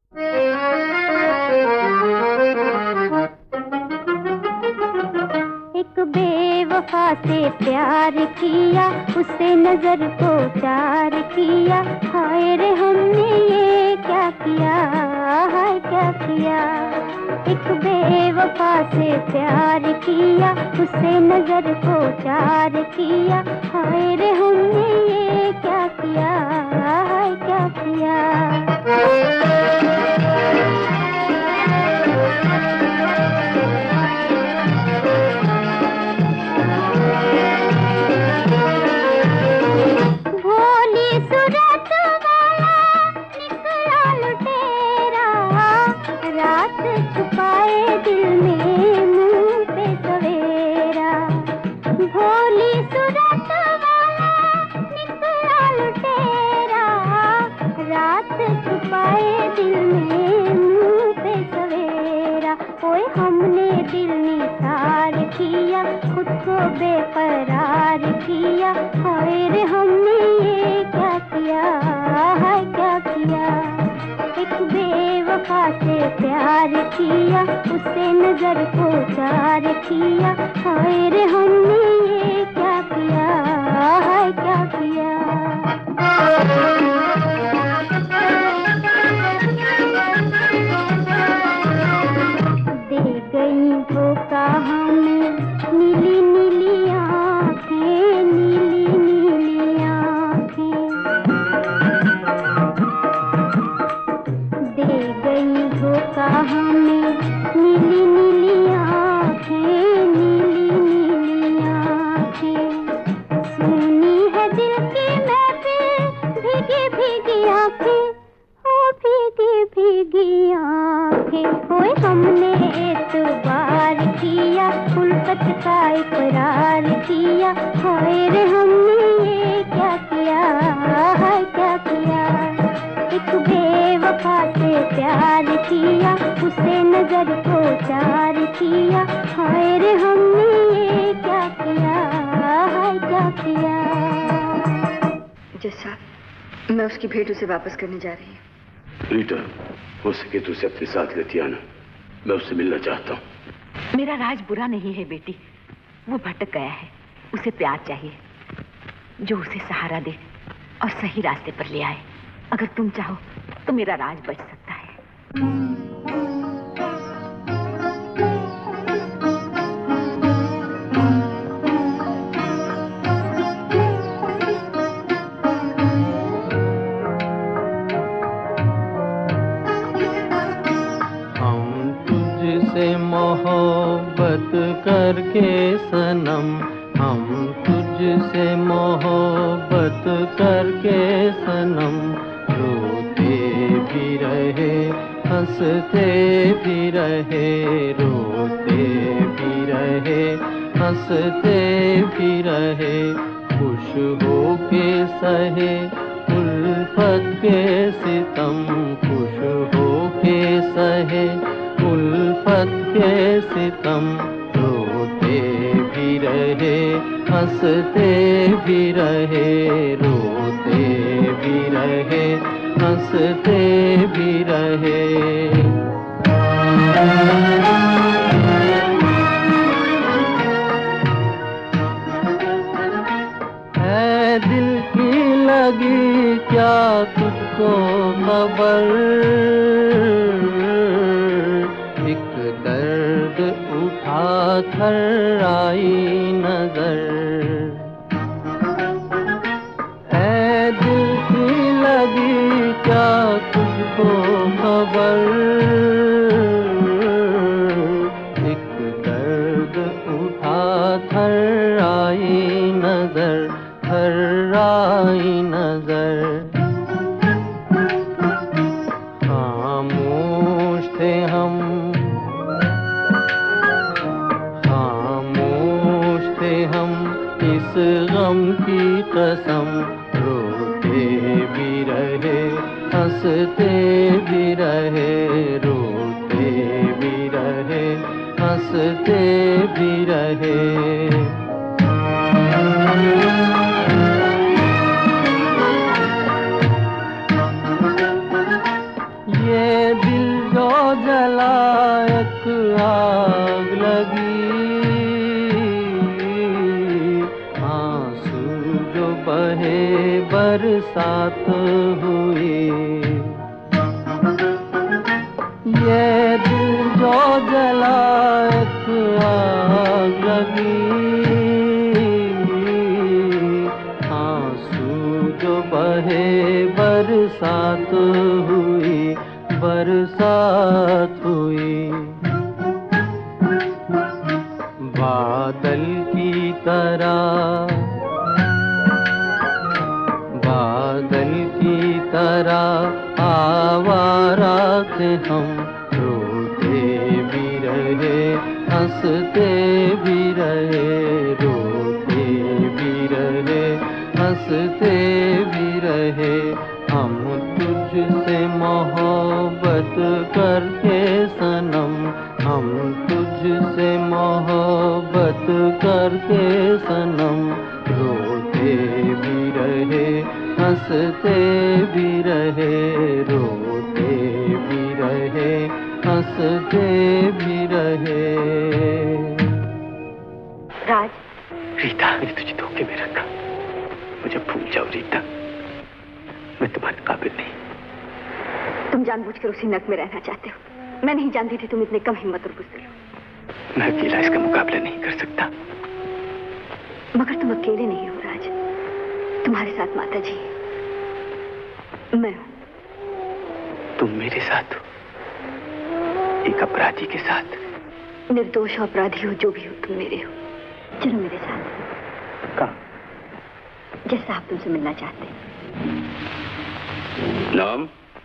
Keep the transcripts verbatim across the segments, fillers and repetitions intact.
एक बेवफा से प्यार किया, उसे नजर को चार किया, हाय रे हमने ये क्या किया, हाय क्या किया। एक बेवफा से प्यार किया, उसे नजर को चार किया, हाय रे हमने ये क्या किया, हाय क्या किया। छुपाए दिल में मुंह पे सवेरा, भोली सूरत वाला निकला लुटेरा, रात छुपाए दिल में मुंह पे सवेरा। ओए हमने दिल निसार किया, खुद को बेकरार किया, हाय रे हमने ये क्या किया, हाय क्या किया। एक बेवफा से प्यार किया, उसे नजर को चार किया, हाय रे हमने ये क्या किया, हाय क्या किया। दे गई धोखा हमें नीली नीली आँखें, नीली नीली आँखें। दे गई धोखा हमें नीली नीली आँखें, नीली नीली आँखें। सुनी है दिल की महफिल, भीगी भीगी आँखें, ओ भीगी भीगी आँखें। ओए हमने एतबार किया, उल्फत का इकरार किया, हाय रे हमने ये क्या किया, हाय क्या किया। एक बेवफा से प्यार किया, उसे नजर को चार किया, हाय रे हमने ये क्या किया, हाय क्या किया। जज साहब, मैं उसकी भेंट उसे वापस करने जा रही हूँ। रीटा, हो सके तो उसे अपने साथ लेती आना, मैं उससे मिलना चाहता हूँ। मेरा राज बुरा नहीं है बेटी, वो भटक गया है, उसे प्यार चाहिए जो उसे सहारा दे और सही रास्ते पर ले आए। अगर तुम चाहो तो मेरा राज बच सकता है। हम तुझसे मोहब्बत करके सनम, हम तुझसे मोहब्बत करके सनम, रोते भी रहे हंसते भी रहे, रोते भी रहे हंसते भी रहे, खुश हो के सहे उल्फत के सितम, खुश हो के सहे उल्फत के सितम, रोते भी रहे हंसते भी रहे, रोते भी रहे हंसते भी रहे। है दिल की लगी क्या तुझको खबर, एक दर्द उठा कर आई नजर, है दिल की लगी क्या तुझको खबर, एक दर्द उठा कर आई नजर, कर आई नजर। खामोश थे हम, खामोश थे हम इस गम की कसम, रोते भी रहे हंसते भी रहे, रोते भी रहे हंसते भी रहे। ये जला एक आग लगी, आंसू जो बहे बरसात हुई। ये दिल जो जला एक आग लगी, आंसू जो बहे बरसात हुई, बरसात हुई। बादल की तरह, बादल की तरह आवारा थे हम, रोते भी रहे हंसते भी रहे, रोते भी रहे हंसते भी रहे। हम तुझसे मोहब्बत करके सनम, हम तुझसे मोहब्बत करके सनम, रोते भी रहे हंसते भी रहे, रोते भी रहे हंसते भी रहे। राज, रीता, मैंने तुझे धोखे में रखा, मुझे भूल जाओ रीता, मैं तुम्हारे काबिल नहीं। तुम जानबूझकर उसी नर्क में रहना चाहते हो। मैं नहीं जानती थी तुम इतने कम हिम्मत और बुज़दिल हो। मैं अकेला इसका मुकाबला नहीं कर सकता। मगर तुम अकेले नहीं हो राज, तुम्हारे साथ माता जी, मैं हूं। तुम मेरे साथ हो, एक अपराधी के साथ। निर्दोष अपराधी हो, जो भी हो तुम मेरे हो। चलो मेरे साथ। कहाँ? जैसा आप तुमसे मिलना चाहते हैं। नाम?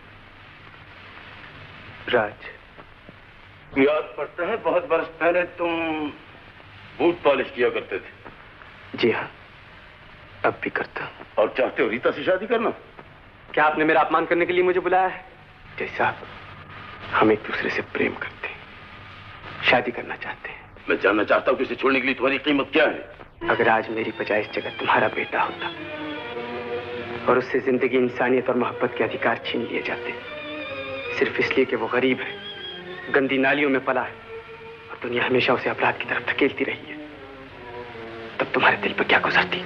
राज। याद पड़ता है बहुत बरस पहले तुम बूट पॉलिश किया करते थे। जी हाँ, अब भी करता हूँ। और चाहते हो रीता से शादी करना? क्या आपने मेरा अपमान करने के लिए मुझे बुलाया है? जैसा हम एक दूसरे से प्रेम करते हैं, शादी करना चाहते हैं। मैं जानना चाहता हूँ कि इसे छोड़ने के लिए तुम्हारी कीमत क्या है? अगर आज मेरी बजाय इस जगह तुम्हारा बेटा होता और उससे जिंदगी, इंसानियत और मोहब्बत के अधिकार छीन लिए जाते, सिर्फ इसलिए कि वो गरीब है, गंदी नालियों में पला है और दुनिया हमेशा उसे अपराध की तरफ धकेलती रही है, तब तुम्हारे दिल पर क्या गुजरती?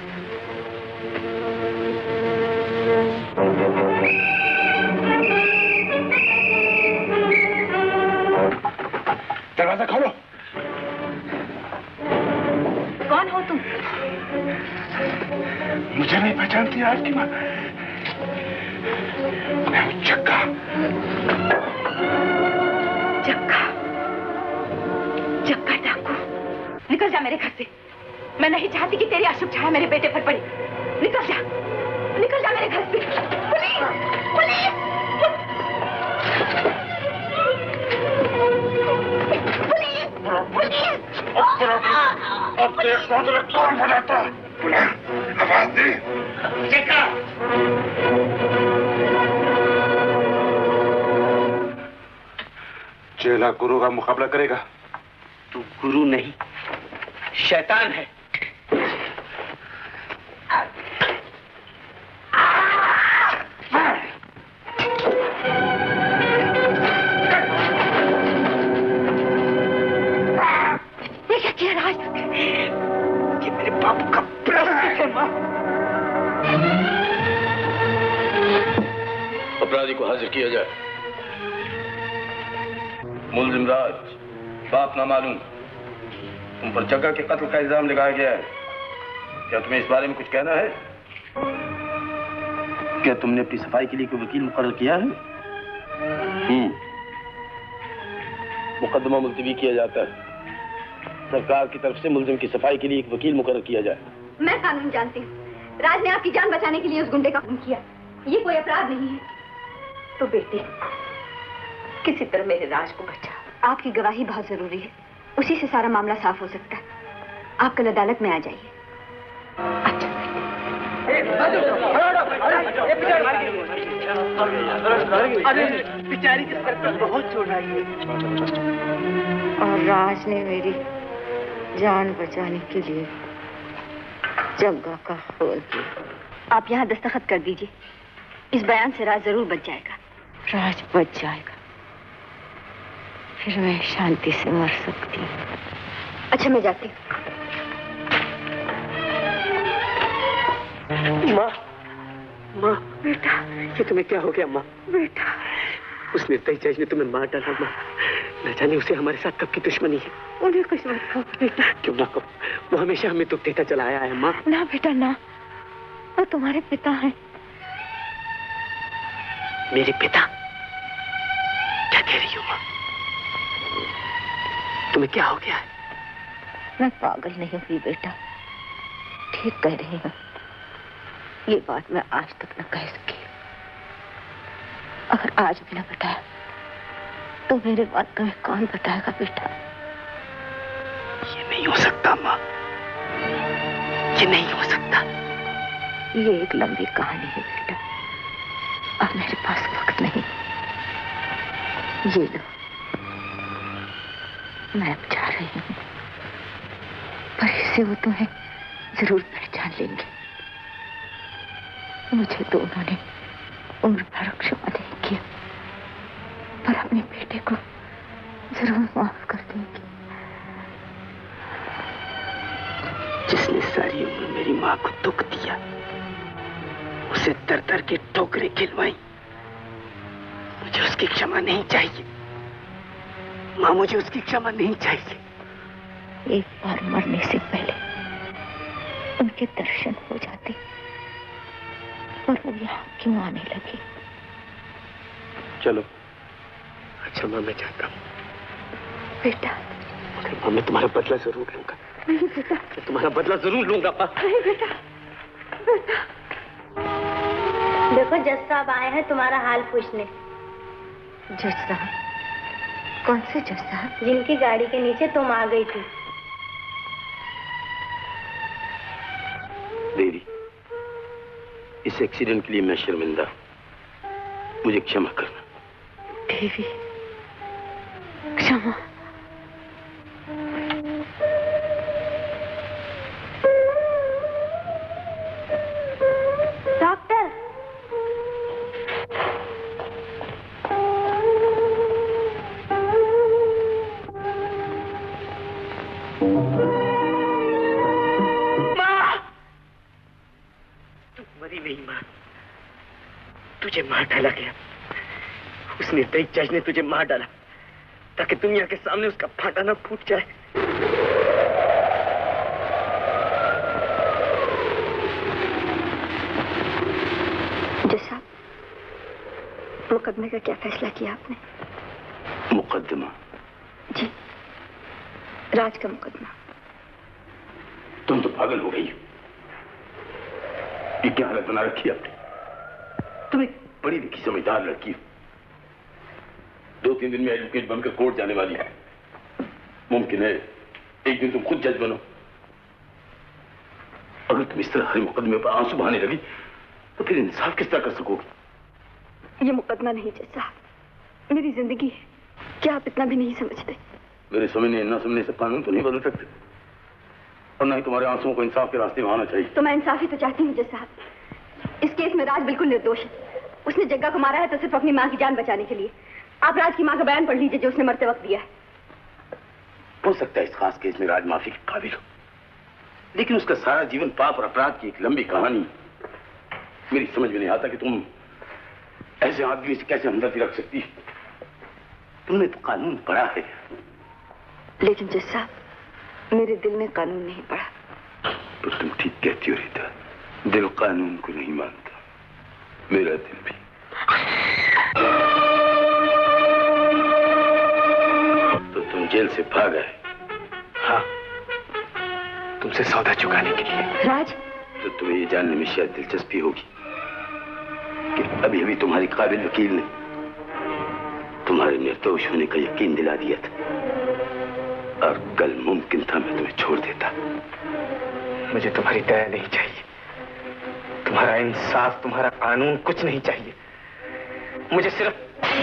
दरवाजा खोलो। कौन हो तुम? मुझे नहीं पहचानती आपकी माँ? मैं हूँ जग्गा। जग्गा, जग्गा डाकू, निकल जा मेरे घर से। मैं नहीं चाहती कि तेरी अशुभ छाया मेरे बेटे पर पड़े। निकल जा, निकल जा मेरे घर से। पुलिस, पुलिस, पुलिस, अब तेरे कौन कौन बनाता? आवाज दे। जग्गा। चेला गुरु का मुकाबला करेगा? तू गुरु नहीं, शैतान है। ये क्या किया राज? ये मेरे बाबू का प्रायश्चित है माँ। अपराधी को हाजिर किया जाए। मुल्जिम राज, बाप ना मालूम, तुम पर जग्गा के कत्ल का इल्जाम लगाया गया है। क्या तुम्हें इस बारे में कुछ कहना है? क्या तुमने अपनी सफाई के लिए कोई वकील मुकर्रर किया है? हम्म, मुकदमा मुलतवी किया जाता है। सरकार की तरफ से मुल्जिम की सफाई के लिए एक वकील मुकर्रर किया जाए। मैं कानून जानती हूँ। राज ने आपकी जान बचाने के लिए उस गुंडे का खून किया, ये कोई अपराध नहीं है। तो बेटी, किसी तरह मेरे राज को बचा। आपकी गवाही बहुत जरूरी है, उसी से सारा मामला साफ हो सकता है। आप कल अदालत में आ जाइए। अच्छा। अरे बेचारी के सर पर बहुत चोट आई है। और राज ने मेरी जान बचाने के लिए जग्गा का खून किया। आप यहाँ दस्तखत कर दीजिए। इस बयान से राज जरूर बच जाएगा। राज बच जाएगा, फिर मैं शांति से मर सकती हूँ। अच्छा मैं जाती हूँ। माँ, माँ, बेटा, ये तुम्हें क्या हो गया माँ? बेटा, उस निर्दयी जज ने तुम्हें मार डाला माँ। न जाने उसे हमारे साथ कब की दुश्मनी है। उन्हें कुछ मत कहो बेटा। क्यों ना कहो, वो हमेशा हमें दुख देता चला आया है माँ। ना बेटा ना, वो तुम्हारे पिता हैं। मेरे पिता? क्या कह रही हो माँ? तुम्हें क्या हो गया है? मैं पागल नहीं हुई बेटा, ठीक कह रही हूँ। ये बात मैं आज तक न कह सकी। अगर आज भी न बताया तो मेरे बात तुम्हें कौन बताएगा बेटा? ये नहीं हो सकता माँ, ये नहीं हो सकता। ये एक लंबी कहानी है बेटा, अब मेरे पास वक्त नहीं। ये लो, मैं अब जा रही हूँ, पर इससे वो तुम्हें जरूर पहचान लेंगे। मुझे तो उन्होंने उम्र भर क्षमा नहीं किया, पर अपने बेटे को जरूर माफ कर देंगे। जिसने सारी उम्र मेरी माँ को दुख दिया, उसे दर दर के ठोकरें खिलवाई, मुझे उसकी क्षमा नहीं चाहिए माँ, मुझे उसकी क्षमा नहीं चाहिए। एक बार मरने से पहले उनके दर्शन हो जाते, और वो यहाँ क्यों आने लगे? चलो। अच्छा माँ, मैं जाता हूँ। बेटा। मगर माँ, मैं तुम्हारा बदला जरूर लूंगा। नहीं बेटा, मैं तुम्हारा बदला जरूर लूंगा माँ। नहीं बेटा, बेटा। देखो जज साहब आए हैं तुम्हारा हाल पूछने। जज साहब? कौन से जज साहब? जिनकी गाड़ी के नीचे तुम आ गई थी। देवी, इस एक्सीडेंट के लिए मैं शर्मिंदा, मुझे क्षमा करना। देवी, क्षमा? डॉक्टर, तुझे मार डाला गया। उस निर्दयी जज ने तुझे मार डाला ताकि दुनिया के सामने उसका फाटा ना फूट जाए। जज साहब, मुकदमे का क्या फैसला किया आपने? मुकदमा? जी, राज का मुकदमा। तुम तो पागल हो गई हो। ये क्या हालत बना रखी है आपने? तुम एक बड़ी लिखी समझदार लड़की हो, दो तीन दिन में एडवोकेट बनकर कोर्ट जाने वाली है। मुमकिन है एक दिन तुम खुद जज बनो। अगर तुम इस तरह हर मुकदमे पर आंसू बहाने लगी तो फिर इंसाफ किस तरह कर सकोगी? ये मुकदमा नहीं जज साहब, मेरी जिंदगी है। क्या आप इतना भी नहीं समझते? मेरे समझने न समझने से कानून तो नहीं बदल सकते, और न ही तुम्हारे आंसुओं को इंसाफ के रास्ते में आना चाहिए। तो मैं इंसाफ ही तो चाहती हूँ जज साहब। इस केस में राज बिल्कुल निर्दोष है। उसने जग्गा को मारा है तो सिर्फ अपनी माँ की जान बचाने के लिए। आप राज की माँ का बयान पढ़ लीजिए जो उसने मरते वक्त दिया है। हो सकता है इस खास केस में राज माफी के काबिल हो, लेकिन उसका सारा जीवन पाप और अपराध की एक लंबी कहानी। मेरी समझ में नहीं आता कि तुम ऐसे आदमी से कैसे हमदर्दी रख सकती है। तुमने तो कानून पढ़ा है। लेकिन जज साहब, मेरे दिल ने कानून नहीं पढ़ा। पर तुम ठीक कहती हो रीता, दिल कानून को नहीं मानता, मेरा दिल भी। तो तुम जेल से भाग आए? हाँ, तुमसे सौदा चुकाने के लिए। राज, तो तुम्हें ये जानने में शायद दिलचस्पी होगी कि अभी अभी तुम्हारी काबिल वकील ने तुम्हारे निर्दोष होने का यकीन दिला दिया था, और कल मुमकिन था मैं तुम्हें छोड़ देता। मुझे तुम्हारी दया नहीं चाहिए, तुम्हारा इंसाफ, तुम्हारा कानून कुछ नहीं चाहिए। मुझे सिर्फ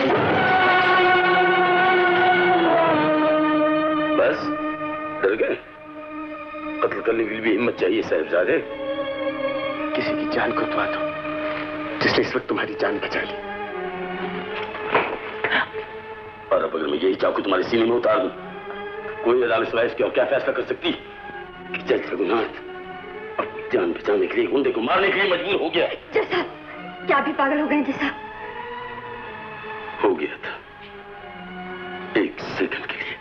बस डर गए? कत्ल करने के लिए भी हिम्मत चाहिए साहिबजादे। किसी की जान को दुआ दो जिसने इस वक्त तुम्हारी जान बचा ली। और अब अगर मैं यही चाकू तुम्हारे सीने में उतार दूं, कोई अदालत सिवाय इसके और क्या फैसला कर सकती कि जज रघुनाथ अपनी जान बचाने के लिए गुंडे को मारने के लिए मजबूर हो गया है। जज साहब, क्या भी पागल हो गए जज साहब? हो गया था, एक सेकंड के लिए,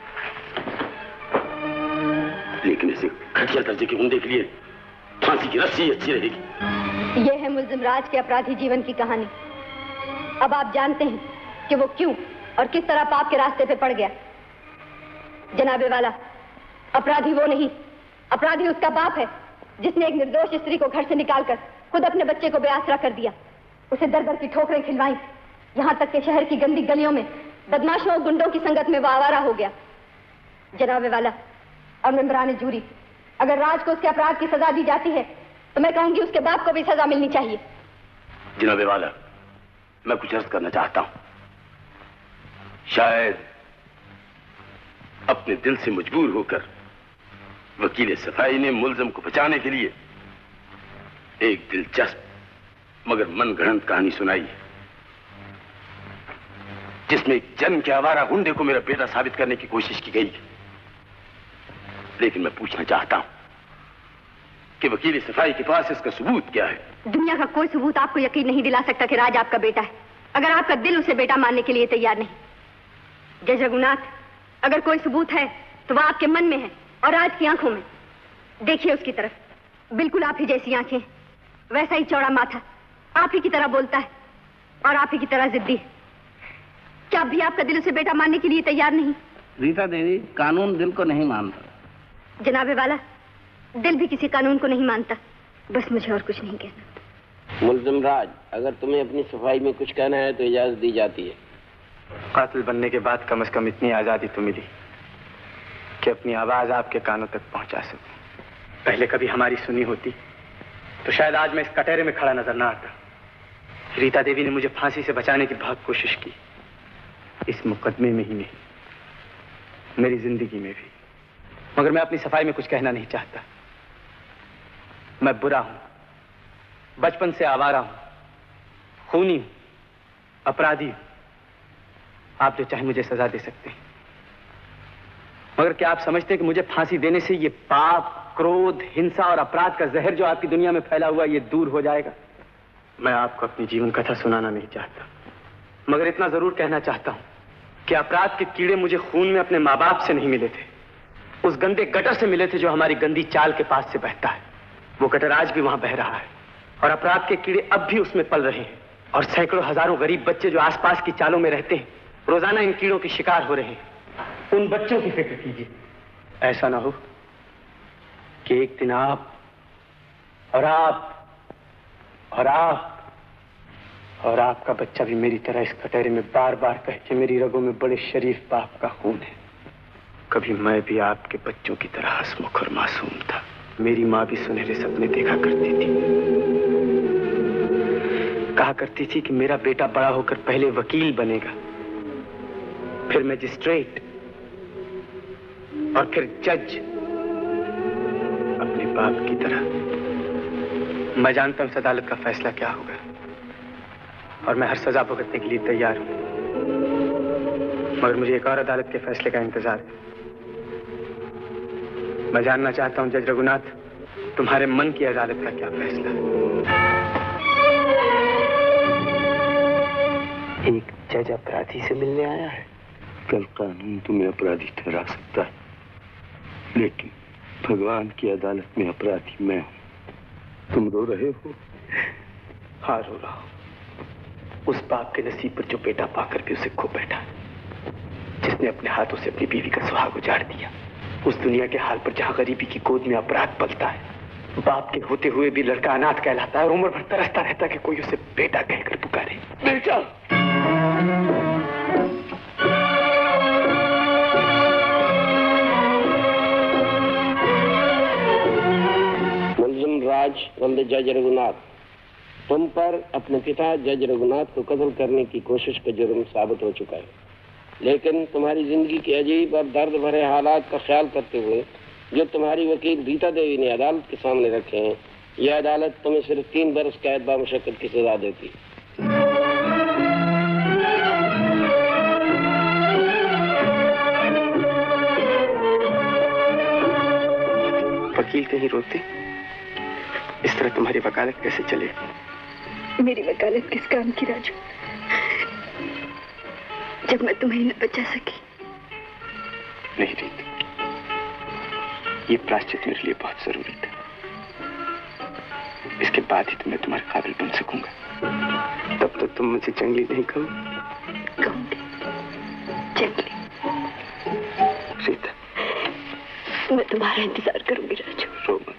लेकिन ऐसे घटिया दर्जे के गुंडे के लिए फांसी की रस्सी अच्छी रहेगी। यह है मुल्जिम राज के अपराधी जीवन की कहानी। अब आप जानते हैं कि वो क्यों और किस तरह पाप के रास्ते पे पड़ गया। जनाबे वाला, अपराधी वो नहीं, अपराधी उसका बाप है जिसने एक निर्दोष स्त्री को घर से निकालकर खुद अपने बच्चे को बेआसरा कर दिया, उसे दर दर की ठोकरें खिलवाई, यहाँ तक कि शहर की गंदी गलियों में बदमाशों और गुंडों की संगत में वो आवारा हो गया। जनाबे वाला और मेंबरान जूरी, अगर राज को उसके अपराध की सजा दी जाती है तो मैं कहूंगी उसके बाप को भी सजा मिलनी चाहिए। जनाबे वाला, मैं कुछ अर्ज करना चाहता हूं। शायद अपने दिल से मजबूर होकर वकील सफाई ने मुल्जिम को बचाने के लिए एक दिलचस्प मगर मनगढ़ंत कहानी सुनाई है, जिसमें एक जन्म के आवारा गुंडे को मेरा बेटा साबित करने की कोशिश की गई है। लेकिन मैं पूछना चाहता हूं कि वकील सफाई के पास इसका सबूत क्या है? दुनिया का कोई सबूत आपको यकीन नहीं दिला सकता कि राज आपका बेटा है, अगर आपका दिल उसे बेटा मानने के लिए तैयार नहीं। जज रघुनाथ, अगर कोई सबूत है तो वह आपके मन में है और राज की आंखों में। देखिए उसकी तरफ, बिल्कुल आप ही जैसी आंखें, वैसा ही चौड़ा माथा, आप ही की तरह बोलता है और आप ही की तरह जिद्दी। क्या भी आपका दिल उसे बेटा मानने के लिए तैयार नहीं? रीता देवी, कानून दिल को नहीं मानता। जनाबे वाला, दिल भी किसी कानून को नहीं मानता। बस मुझे और कुछ नहीं कहना। मुल्जिम राज, अगर तुम्हें अपनी सफाई में कुछ कहना है तो इजाजत दी जाती है। कातिल बनने के बाद कम से कम इतनी आजादी तो मिली कि अपनी आवाज आपके कानों तक पहुंचा सकूं। पहले कभी हमारी सुनी होती तो शायद आज मैं इस कटहरे में खड़ा नजर ना आता। रीता देवी ने मुझे फांसी से बचाने की बहुत कोशिश की, इस मुकदमे में ही नहीं, मेरी जिंदगी में भी। मगर मैं अपनी सफाई में कुछ कहना नहीं चाहता। मैं बुरा हूं, बचपन से आवारा हूं, खूनी हूं, अपराधी हूं। आप जो चाहे मुझे सजा दे सकते हैं, मगर क्या आप समझते हैं कि मुझे फांसी देने से ये पाप, क्रोध, हिंसा और अपराध का जहर जो आपकी दुनिया में फैला हुआ ये दूर हो जाएगा? मैं आपको अपनी जीवन कथा सुनाना नहीं चाहता, मगर इतना जरूर कहना चाहता हूं कि अपराध के कीड़े मुझे खून में अपने माँ बाप से नहीं मिले थे, उस गंदे गटर से मिले थे जो हमारी गंदी चाल के पास से बहता है। वो गटर आज भी वहां बह रहा है और अपराध के कीड़े अब भी उसमें पल रहे हैं, और सैकड़ों हजारों गरीब बच्चे जो आसपास की चालों में रहते हैं रोजाना इन कीड़ों के शिकार हो रहे हैं। उन बच्चों की फिक्र कीजिए, ऐसा ना हो कि एक दिन आप और आप और आप और आपका बच्चा भी मेरी तरह इस कटहरे में बार बार कहे कि मेरी रगों में बड़े शरीफ बाप का खून है। कभी मैं भी आपके बच्चों की तरह हंसमुख और मासूम था। मेरी माँ भी सुनहरे सपने देखा करती थी, कहा करती थी कि मेरा बेटा बड़ा होकर पहले वकील बनेगा, फिर मैजिस्ट्रेट और फिर जज, अपने बाप की तरह। मैं जानता हूं इस अदालत का फैसला क्या होगा और मैं हर सजा भुगतने के लिए तैयार हूं, मगर मुझे एक और अदालत के फैसले का इंतजार है। मैं जानना चाहता हूं जज रघुनाथ, तुम्हारे मन की अदालत का क्या फैसला है? एक जज अपराधी से मिलने आया है। कल कानून तुम्हें अपराधी ठहरा सकता है, लेकिन भगवान की अदालत में अपराधी मैं हूं। तुम रो रहे हो? हाँ, रो रहा हूं उस बाप के नसीब पर जो बेटा पाकर भी उसे खो बैठा, जिसने अपने हाथों से अपनी बीवी का सुहाग उजाड़ दिया। उस दुनिया के हाल पर जहां गरीबी की गोद में अपराध पलता है, बाप के होते हुए भी लड़का अनाथ कहलाता है और उम्र भर तरसता रहता कि कोई उसे बेटा कहकर पुकारे। बेटा! मुल्जिम राज वल्द जज रघुनाथ, तुम पर अपने पिता जज रघुनाथ को कत्ल करने की कोशिश का जुर्म साबित हो चुका है, लेकिन तुम्हारी जिंदगी के अजीब और दर्द भरे हालात का ख्याल करते हुए जो तुम्हारी वकील रीता देवी ने अदालत के सामने रखे हैं, यह अदालत तुम्हें सिर्फ तीन बरस कैद बामुशक्कत की सजा देती। वकील कहीं रोते, इस तरह तुम्हारी वकालत कैसे चलेगी? मेरी वकालत किस काम की राजू, जब मैं तुम्हें न बचा सकी? नहीं रीत, ये प्रायश्चित मेरे लिए बहुत जरूरी था। इसके बाद ही तो मैं तुम्हारे काबिल बन सकूंगा। तब तो तुम मुझे जंगली नहीं कहोगे? कहूंगी जंगली। रीता, मैं तुम्हारा इंतजार करूंगी राजू। रो मत।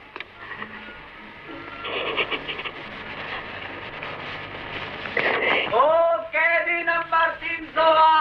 ओ कैदी नंबर तीन सौ